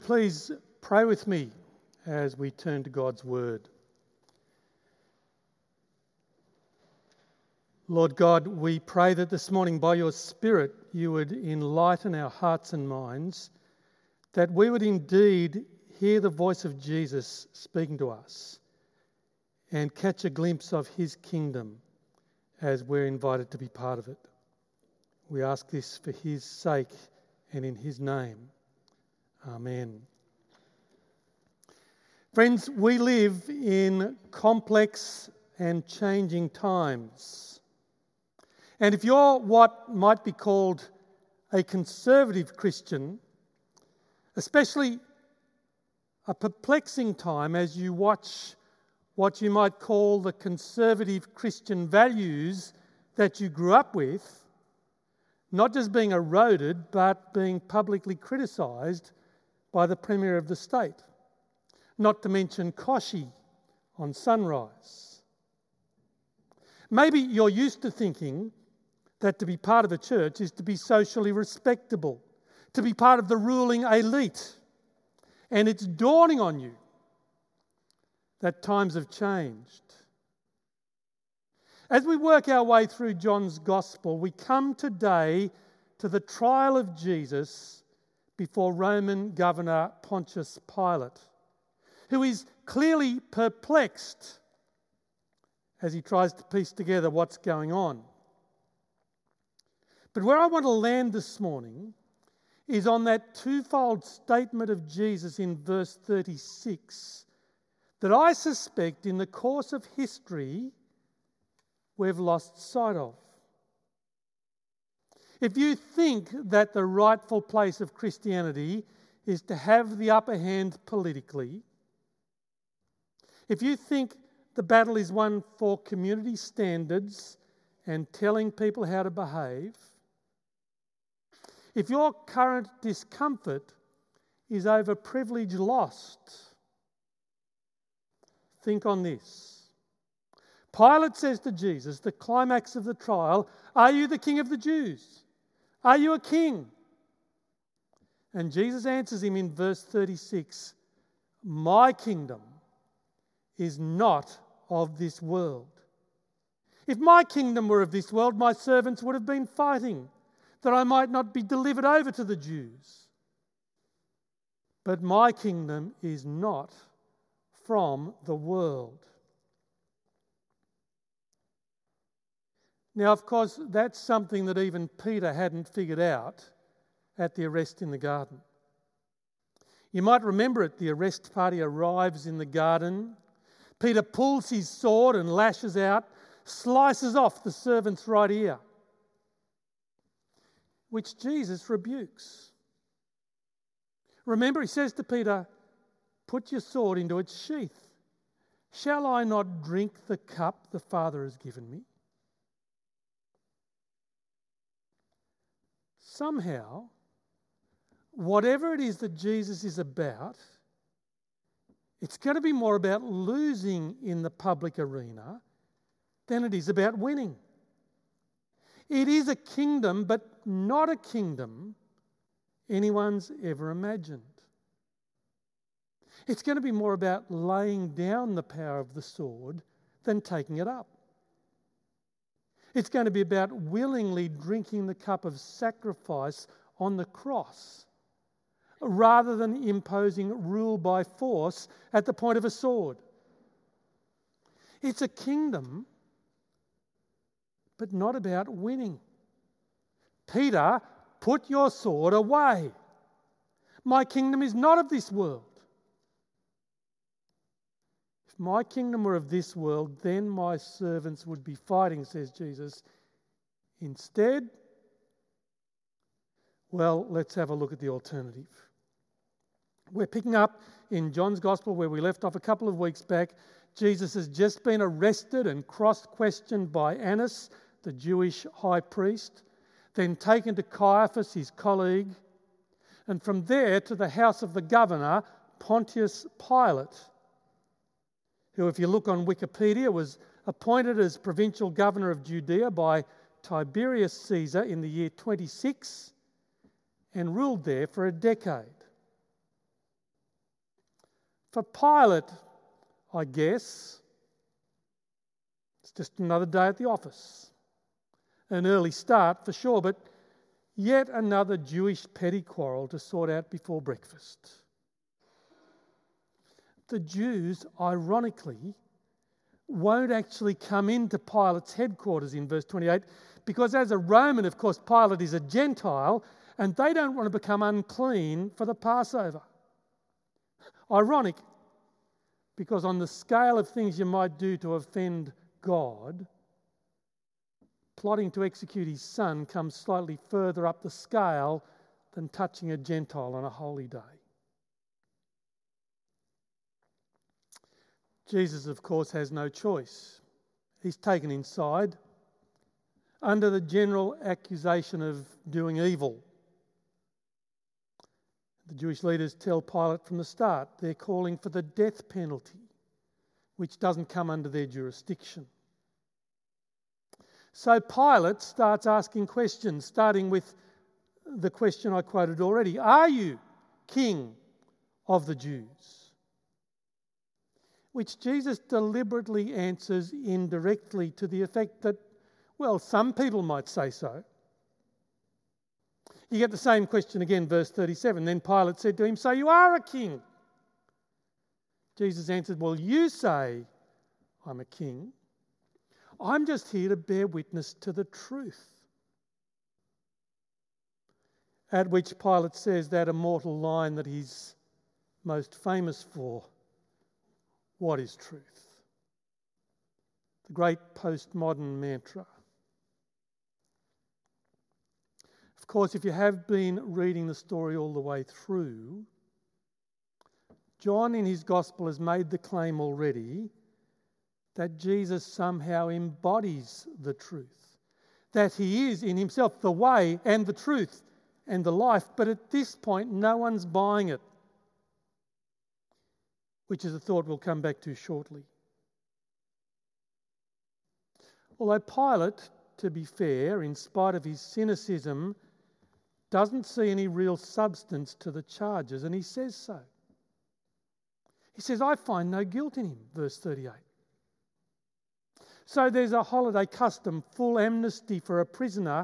Please pray with me as we turn to God's Word. Lord God, we pray that this morning by your Spirit you would enlighten our hearts and minds, that we would indeed hear the voice of Jesus speaking to us and catch a glimpse of his kingdom as we're invited to be part of it. We ask this for his sake and in his name. Amen. Friends, we live in complex and changing times. And if you're what might be called a conservative Christian, especially a perplexing time as you watch what you might call the conservative Christian values that you grew up with, not just being eroded, but being publicly criticised by the Premier of the state, not to mention Kochie on Sunrise. Maybe you're used to thinking that to be part of a church is to be socially respectable, to be part of the ruling elite. And it's dawning on you that times have changed. As we work our way through John's Gospel, we come today to the trial of Jesus before Roman governor Pontius Pilate, who is clearly perplexed as he tries to piece together what's going on. But where I want to land this morning is on that twofold statement of Jesus in verse 36 that I suspect in the course of history we've lost sight of. If you think that the rightful place of Christianity is to have the upper hand politically, if you think the battle is one for community standards and telling people how to behave, if your current discomfort is over privilege lost, think on this. Pilate says to Jesus, the climax of the trial, "Are you the King of the Jews? Are you a king?" And Jesus answers him in verse 36, "My kingdom is not of this world. If my kingdom were of this world, my servants would have been fighting, that I might not be delivered over to the Jews. But my kingdom is not from the world." Now, of course, that's something that even Peter hadn't figured out at the arrest in the garden. You might remember it, the arrest party arrives in the garden. Peter pulls his sword and lashes out, slices off the servant's right ear, which Jesus rebukes. Remember, he says to Peter, "Put your sword into its sheath. Shall I not drink the cup the Father has given me?" Somehow, whatever it is that Jesus is about, it's going to be more about losing in the public arena than it is about winning. It is a kingdom, but not a kingdom anyone's ever imagined. It's going to be more about laying down the power of the sword than taking it up. It's going to be about willingly drinking the cup of sacrifice on the cross, rather than imposing rule by force at the point of a sword. It's a kingdom, but not about winning. Peter, put your sword away. My kingdom is not of this world. If my kingdom were of this world, then my servants would be fighting, says Jesus. Instead, well, let's have a look at the alternative. We're picking up in John's Gospel where we left off a couple of weeks back. Jesus has just been arrested and cross-questioned by Annas, the Jewish high priest, then taken to Caiaphas, his colleague, and from there to the house of the governor, Pontius Pilate, who, if you look on Wikipedia, was appointed as provincial governor of Judea by Tiberius Caesar in the year 26 and ruled there for a decade. For Pilate, I guess, it's just another day at the office. An early start for sure, but yet another Jewish petty quarrel to sort out before breakfast. The Jews, ironically, won't actually come into Pilate's headquarters in verse 28 because as a Roman, of course, Pilate is a Gentile and they don't want to become unclean for the Passover. Ironic, because on the scale of things you might do to offend God, plotting to execute his son comes slightly further up the scale than touching a Gentile on a holy day. Jesus, of course, has no choice. He's taken inside under the general accusation of doing evil. The Jewish leaders tell Pilate from the start they're calling for the death penalty, which doesn't come under their jurisdiction. So Pilate starts asking questions, starting with the question I quoted already. Are you king of the Jews? Which Jesus deliberately answers indirectly to the effect that, well, some people might say so. You get the same question again, verse 37. Then Pilate said to him, "So you are a king?" Jesus answered, "Well, you say I'm a king. I'm just here to bear witness to the truth." At which Pilate says that immortal line that he's most famous for, "What is truth?" The great postmodern mantra. Of course, if you have been reading the story all the way through, John in his Gospel has made the claim already that Jesus somehow embodies the truth, that he is in himself the way and the truth and the life, but at this point no one's buying it, which is a thought we'll come back to shortly. Although Pilate, to be fair, in spite of his cynicism, doesn't see any real substance to the charges, and he says so. He says, "I find no guilt in him," verse 38. So there's a holiday custom, full amnesty for a prisoner.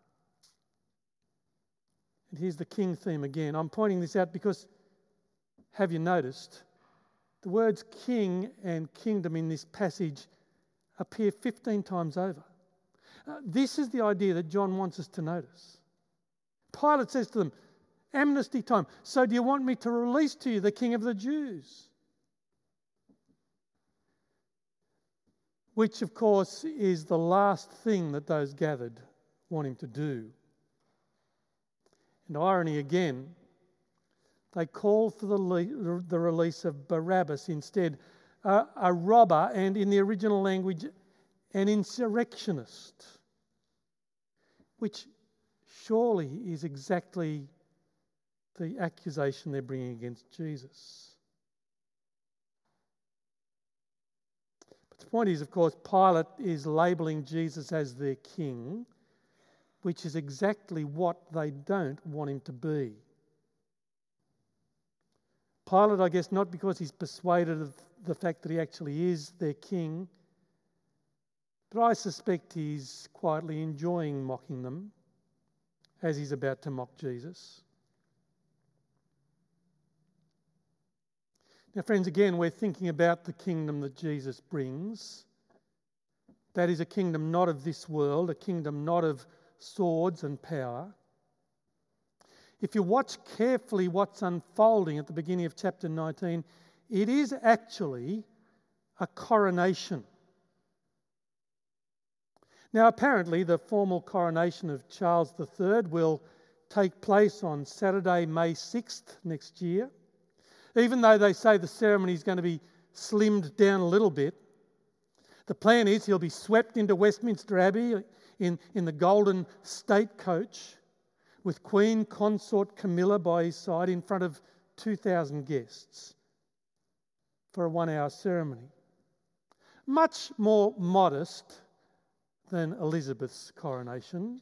And here's the king theme again. I'm pointing this out because, have you noticed, the words king and kingdom in this passage appear 15 times over. This is the idea that John wants us to notice. Pilate says to them, "Amnesty time. So do you want me to release to you the King of the Jews?" Which, of course, is the last thing that those gathered want him to do. And irony again, they call for the release of Barabbas instead, a robber and, in the original language, an insurrectionist, which surely is exactly the accusation they're bringing against Jesus. But the point is, of course, Pilate is labelling Jesus as their king, which is exactly what they don't want him to be. Pilate, I guess, not because he's persuaded of the fact that he actually is their king, but I suspect he's quietly enjoying mocking them as he's about to mock Jesus. Now, friends, again, we're thinking about the kingdom that Jesus brings. That is a kingdom not of this world, a kingdom not of swords and power. If you watch carefully what's unfolding at the beginning of chapter 19, it is actually a coronation. Now, apparently, the formal coronation of Charles III will take place on Saturday, May 6th next year. Even though they say the ceremony is going to be slimmed down a little bit, the plan is he'll be swept into Westminster Abbey in the golden state coach with Queen Consort Camilla by his side in front of 2,000 guests for a 1-hour ceremony. Much more modest than Elizabeth's coronation.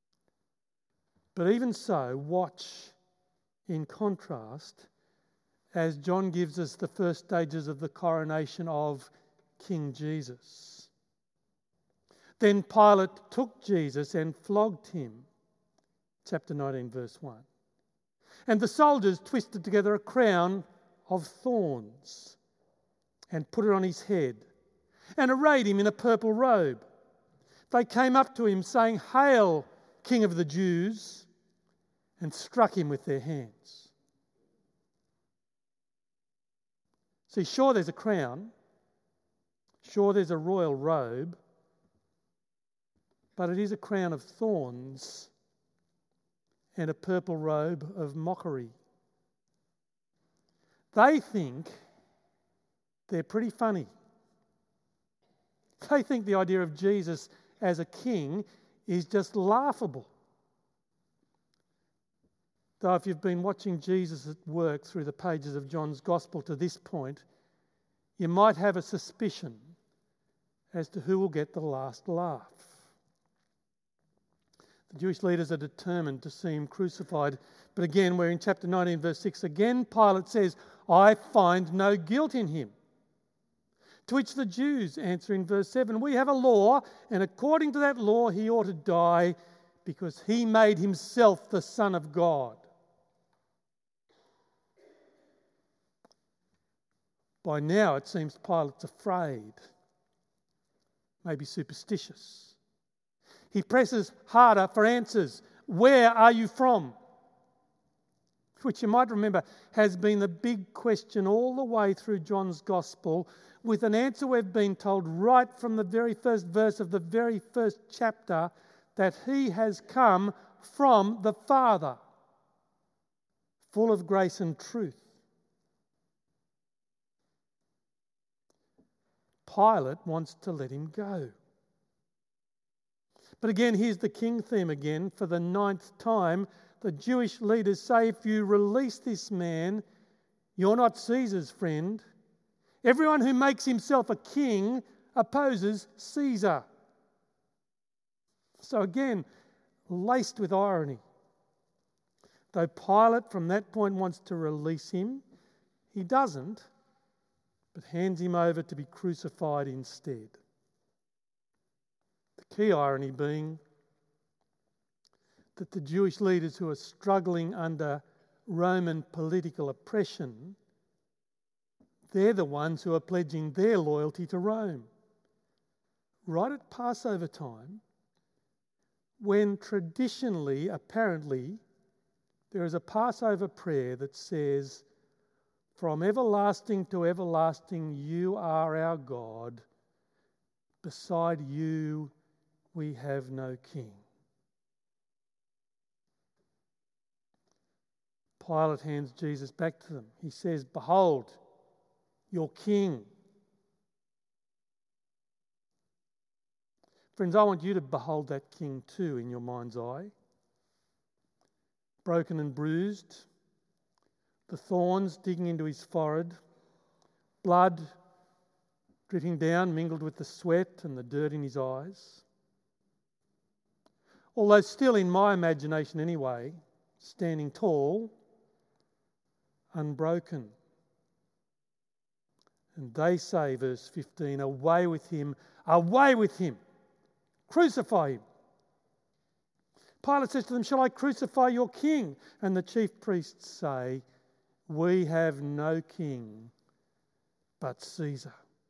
But even so, watch in contrast as John gives us the first stages of the coronation of King Jesus. Then Pilate took Jesus and flogged him. Chapter 19, verse 1. And the soldiers twisted together a crown of thorns and put it on his head and arrayed him in a purple robe. They came up to him saying, "Hail, King of the Jews," and struck him with their hands. See, sure there's a crown, sure there's a royal robe, but it is a crown of thorns and a purple robe of mockery. They think they're pretty funny. They think the idea of Jesus as a king is just laughable. Though if you've been watching Jesus at work through the pages of John's Gospel to this point, you might have a suspicion as to who will get the last laugh. The Jewish leaders are determined to see him crucified. But again, we're in chapter 19, verse 6. Again, Pilate says, "I find no guilt in him." To which the Jews answer in verse 7, "We have a law, and according to that law he ought to die because he made himself the Son of God." By now it seems Pilate's afraid, maybe superstitious. He presses harder for answers. "Where are you from?" Which you might remember has been the big question all the way through John's Gospel, with an answer we've been told right from the very first verse of the very first chapter, that he has come from the Father, full of grace and truth. Pilate wants to let him go. But again, here's the king theme again. For the 9th time, the Jewish leaders say, if you release this man, you're not Caesar's friend. Everyone who makes himself a king opposes Caesar. So again, laced with irony. Though Pilate from that point wants to release him, he doesn't, but hands him over to be crucified instead. The key irony being that the Jewish leaders who are struggling under Roman political oppression, they're the ones who are pledging their loyalty to Rome. Right at Passover time, when traditionally, apparently, there is a Passover prayer that says, "From everlasting to everlasting you are our God. Beside you we have no king." Pilate hands Jesus back to them. He says, "Behold, your king." Friends, I want you to behold that king too in your mind's eye. Broken and bruised, the thorns digging into his forehead, blood dripping down, mingled with the sweat and the dirt in his eyes. Although still in my imagination anyway, standing tall, unbroken. And they say, verse 15, "Away with him, away with him, crucify him." Pilate says to them, "Shall I crucify your king?" And the chief priests say, "We have no king but Caesar."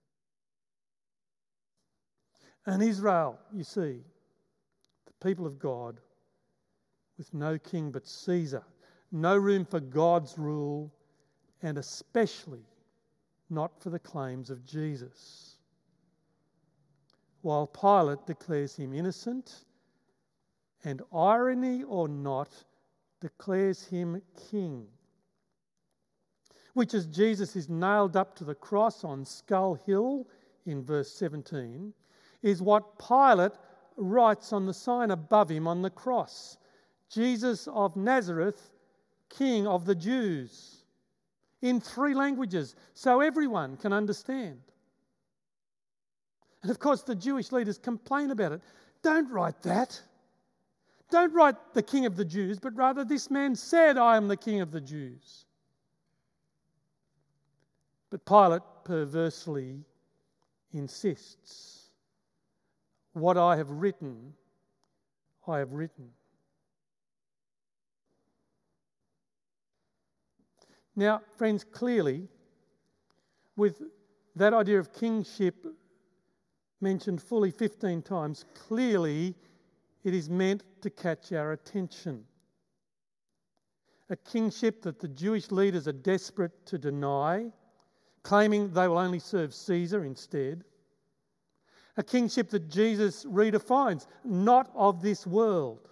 And Israel, you see, the people of God, with no king but Caesar, no room for God's rule, and especially not for the claims of Jesus. While Pilate declares him innocent, and irony or not, declares him king. Which, as Jesus is nailed up to the cross on Skull Hill in verse 17, is what Pilate writes on the sign above him on the cross. Jesus of Nazareth, King of the Jews. In 3 languages, so everyone can understand. And of course the Jewish leaders complain about it. Don't write that. Don't write the King of the Jews, but rather this man said, "I am the King of the Jews." But Pilate perversely insists, "What I have written, I have written." Now, friends, clearly, with that idea of kingship mentioned fully 15 times, clearly it is meant to catch our attention. A kingship that the Jewish leaders are desperate to deny, claiming they will only serve Caesar instead. A kingship that Jesus redefines, not of this world.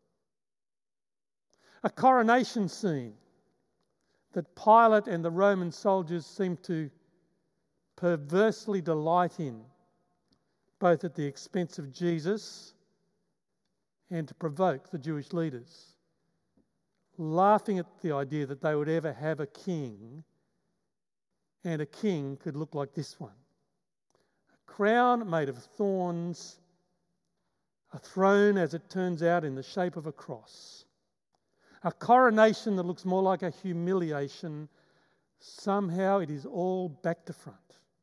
A coronation scene that Pilate and the Roman soldiers seem to perversely delight in, both at the expense of Jesus and to provoke the Jewish leaders, laughing at the idea that they would ever have a king, and a king could look like this one. A crown made of thorns, a throne, as it turns out, in the shape of a cross. A coronation that looks more like a humiliation. Somehow it is all back to front.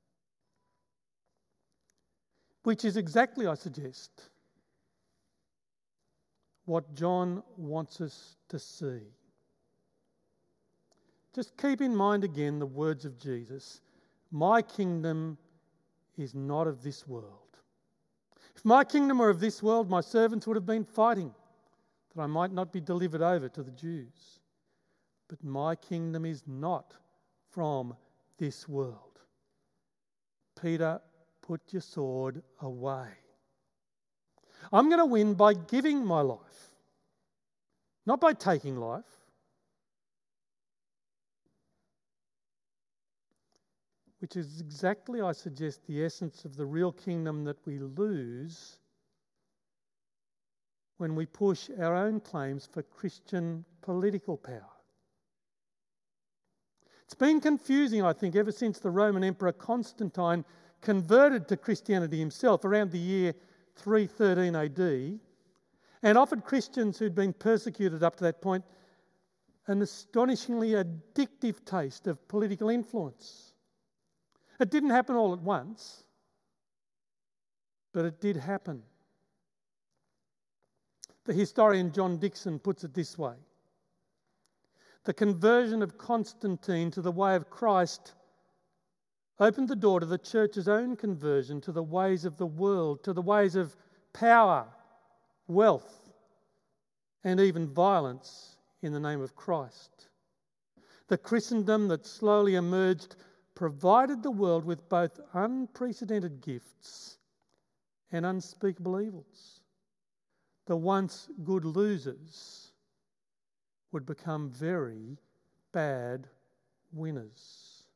Which is exactly, I suggest, what John wants us to see. Just keep in mind again the words of Jesus. My kingdom is not of this world. If my kingdom were of this world, my servants would have been fighting, that I might not be delivered over to the Jews. But my kingdom is not from this world. Peter, put your sword away. I'm going to win by giving my life, not by taking life. Which is exactly, I suggest, the essence of the real kingdom that we lose when we push our own claims for Christian political power. It's been confusing, I think, ever since the Roman Emperor Constantine converted to Christianity himself around the year 313 AD and offered Christians who'd been persecuted up to that point an astonishingly addictive taste of political influence. It didn't happen all at once, but it did happen. The historian John Dickson puts it this way: the conversion of Constantine to the way of Christ opened the door to the church's own conversion to the ways of the world, to the ways of power, wealth, and even violence in the name of Christ. The Christendom that slowly emerged provided the world with both unprecedented gifts and unspeakable evils. The once good losers would become very bad winners.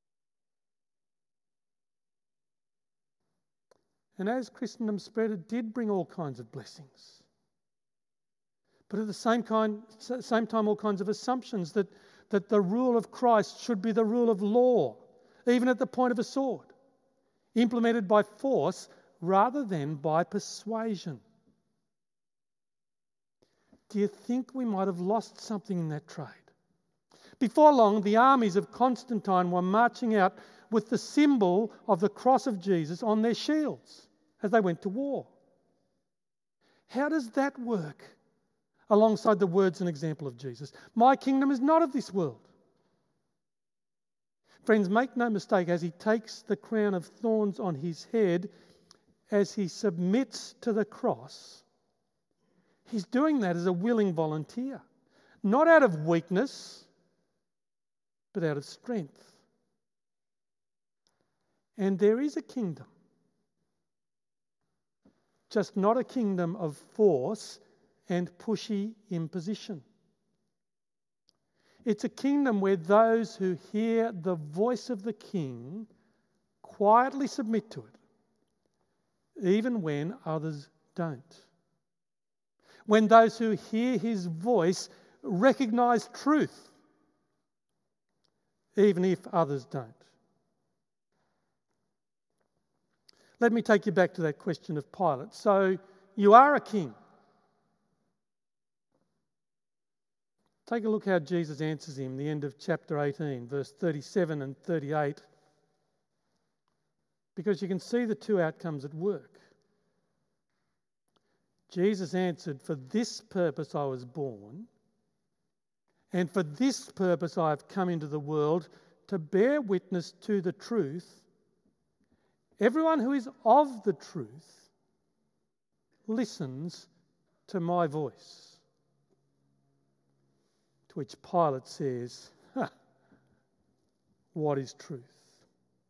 And as Christendom spread, it did bring all kinds of blessings. But at the same time, all kinds of assumptions that the rule of Christ should be the rule of law, even at the point of a sword, implemented by force rather than by persuasion. Do you think we might have lost something in that trade? Before long, the armies of Constantine were marching out with the symbol of the cross of Jesus on their shields as they went to war. How does that work alongside the words and example of Jesus? My kingdom is not of this world. Friends, make no mistake, as he takes the crown of thorns on his head, as he submits to the cross, he's doing that as a willing volunteer, not out of weakness, but out of strength. And there is a kingdom, just not a kingdom of force and pushy imposition. It's a kingdom where those who hear the voice of the king quietly submit to it, even when others don't. When those who hear his voice recognise truth, even if others don't. Let me take you back to that question of Pilate. So, you are a king. Take a look how Jesus answers him, the end of chapter 18, verse 37 and 38, because you can see the two outcomes at work. Jesus answered, "For this purpose I was born, and for this purpose I have come into the world, to bear witness to the truth. Everyone who is of the truth listens to my voice." To which Pilate says, "What is truth?"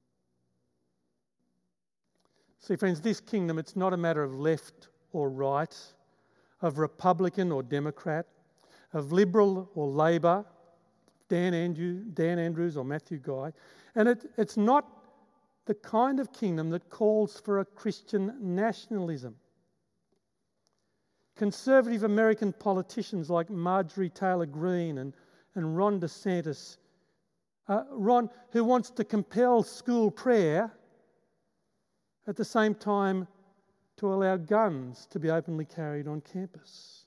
See, friends, this kingdom, it's not a matter of left or right, of Republican or Democrat, of Liberal or Labor, Dan Andrews or Matthew Guy. And it's not the kind of kingdom that calls for a Christian nationalism. Conservative American politicians like Marjorie Taylor Greene and Ron DeSantis, Ron, who wants to compel school prayer at the same time to allow guns to be openly carried on campus.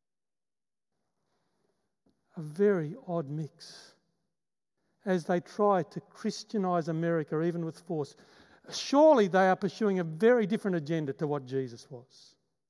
A very odd mix as they try to Christianise America even with force. Surely they are pursuing a very different agenda to what Jesus was.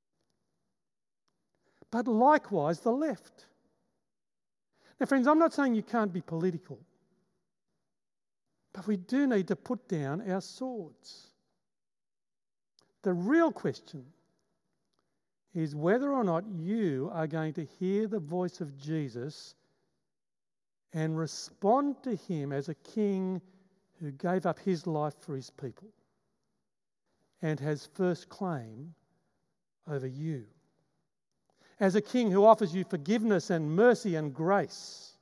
But likewise the left. Now friends, I'm not saying you can't be political, but we do need to put down our swords. The real question is whether or not you are going to hear the voice of Jesus and respond to him as a king who gave up his life for his people and has first claim over you. As a king who offers you forgiveness and mercy and grace.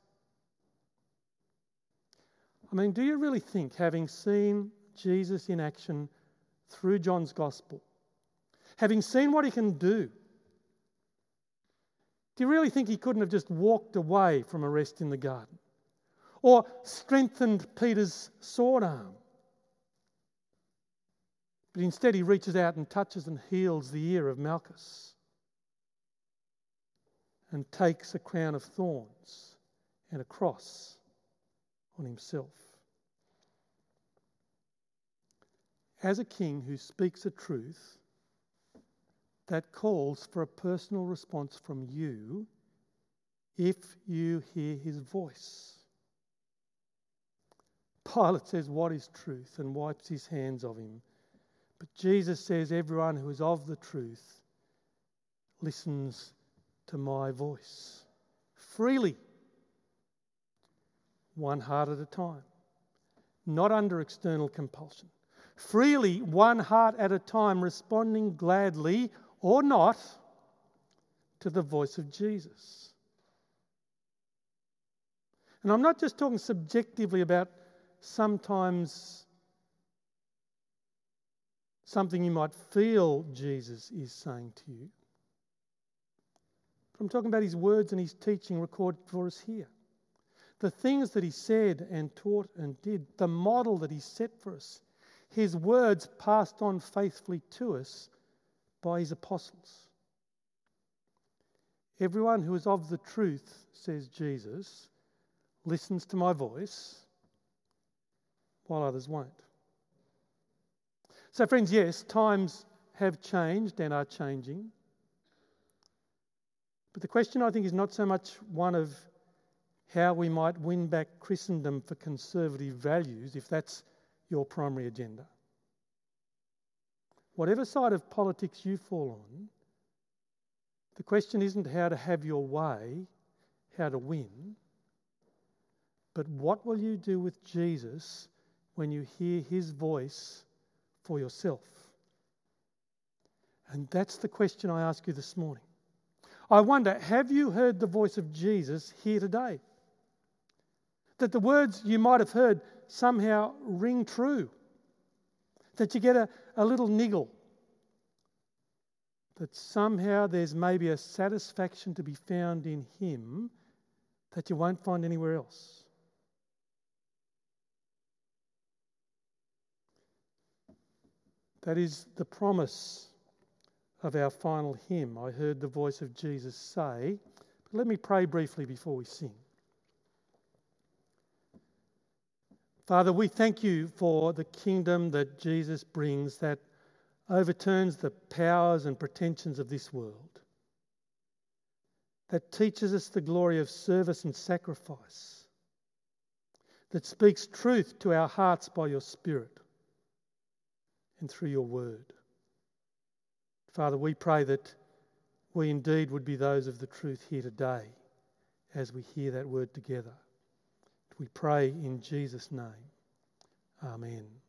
I mean, do you really think, having seen Jesus in action through John's Gospel, having seen what he can do you really think he couldn't have just walked away from arrest in the garden? Or strengthened Peter's sword arm? But instead he reaches out and touches and heals the ear of Malchus and takes a crown of thorns and a cross on himself. As a king who speaks a truth that calls for a personal response from you if you hear his voice. Pilate says, "What is truth?" and wipes his hands of him. But Jesus says, everyone who is of the truth listens to my voice. Freely. One heart at a time. Not under external compulsion. Freely, one heart at a time, responding gladly or not to the voice of Jesus. And I'm not just talking subjectively about sometimes something you might feel Jesus is saying to you. But I'm talking about his words and his teaching recorded for us here. The things that he said and taught and did, the model that he set for us, his words passed on faithfully to us by his apostles. Everyone who is of the truth, says Jesus, listens to my voice, while others won't. So friends, yes, times have changed and are changing. But the question, I think, is not so much one of how we might win back Christendom for conservative values, if that's your primary agenda. Whatever side of politics you fall on, the question isn't how to have your way, how to win, but what will you do with Jesus when you hear his voice for yourself? And that's the question I ask you this morning. I wonder, have you heard the voice of Jesus here today? That the words you might have heard somehow ring true. That you get a little niggle. That somehow there's maybe a satisfaction to be found in him that you won't find anywhere else. That is the promise of our final hymn. I heard the voice of Jesus say, Let me pray briefly before we sing. Father, we thank you for the kingdom that Jesus brings that overturns the powers and pretensions of this world, that teaches us the glory of service and sacrifice, that speaks truth to our hearts by your Spirit and through your word. Father, we pray that we indeed would be those of the truth here today as we hear that word together. We pray in Jesus' name. Amen.